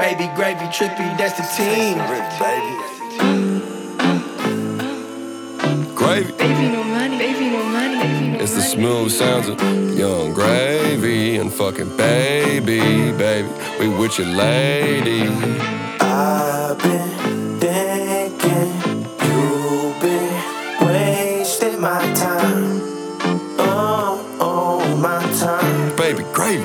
baby, gravy, trippy, that's the team. Gravy. Baby, no money, baby, no money, baby, no It's the money. smooth sounds of Young Gravy and fucking baby. We with your lady. I've been thinking you've been wasting my time. Oh, my time. Baby, Gravy.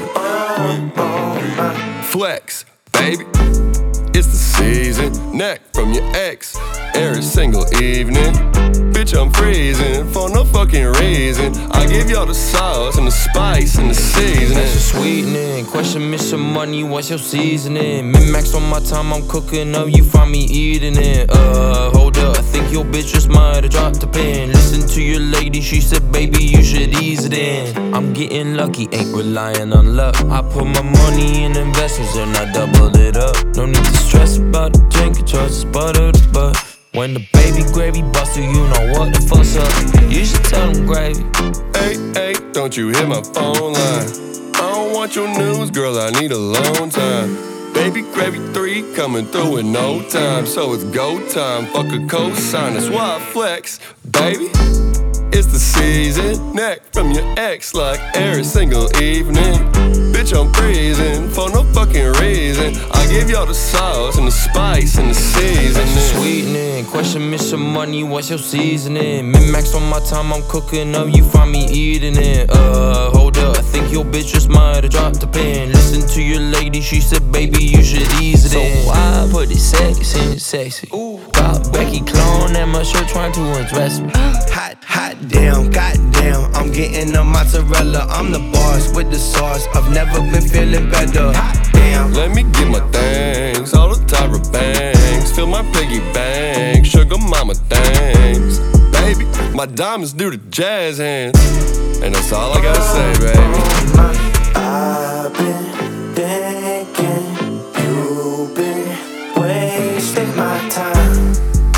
My Flex, baby. It's the season. Neck from your ex. Every single evening. Bitch, I'm freezing for no fucking reason. I give y'all the sauce and the spice and the seasoning. That's your sweetening. Question me some money, what's your seasoning? Min-max on my time, I'm cooking up, you find me eating it. Hold up, I think your bitch just might have dropped the pin. Listen to your lady, she said, baby, you should ease it in. I'm getting lucky, ain't relying on luck. I put my money in investments and I doubled it up. No need to stress about the drink, trust butter the butt. When the baby gravy buster, you know what the fuck's up. You should tell them gravy. Hey, don't you hit my phone line. I don't want your news, girl, I need alone time. Baby Gravy 3 coming through in no time. So it's go time, fuck a cosign, that's why I flex, baby. It's the season, neck from your ex like every single evening. Bitch, I'm freezing for no fucking reason. I give y'all the sauce and the spice and the seasoning. That's your sweetening. Question me some money, what's your seasoning? Min-max on my time, I'm cooking up, you find me eating it. Hold up, I think your bitch just might have dropped the pin. Listen to your lady, she said, baby, you should ease it in. So I put it sexy. Got Becky clone at my shirt trying to undress me. Hot damn, goddamn, I'm getting the mozzarella. I'm the boss with the sauce. I've never been feeling better. Hot damn. Let me get my things, all the Tyra Banks. Fill my piggy bank, sugar mama thanks. Baby, my diamonds do the jazz hands. And that's all I gotta say, baby. I've been thinking you've been wasting my time.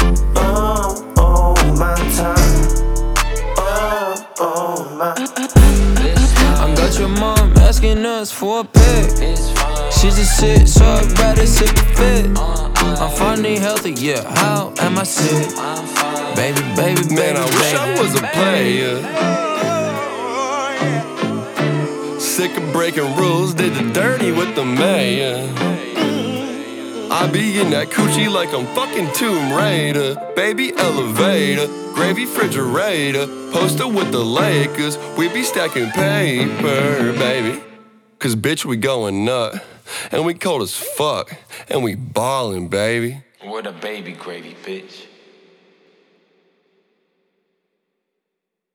My time. My. I got your mom asking us for a pic. She just sick, so I'd rather sick a fit. I'm finally healthy, yeah, how am I sick? Baby, Man, I wish I was a player. Sick of breaking rules, did the dirty with the mayor. I be in that coochie like I'm fucking Tomb Raider. Baby elevator, gravy refrigerator. Poster with the Lakers, we be stacking paper, baby. Cause bitch, we going nut, and we cold as fuck, and we ballin', baby. What a baby gravy, bitch.